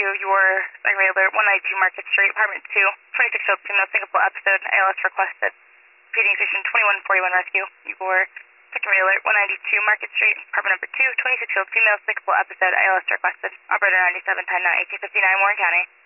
your secondary alert, 192 Market Street, apartment 2, 26-year-old female, Singapore episode, ALS requested. Repeating station 2141 rescue. Your secondary alert, 192 Market Street, apartment number 2, 26-year-old female, Singapore episode, ALS requested. Operator 97, time now 1859, Warren County.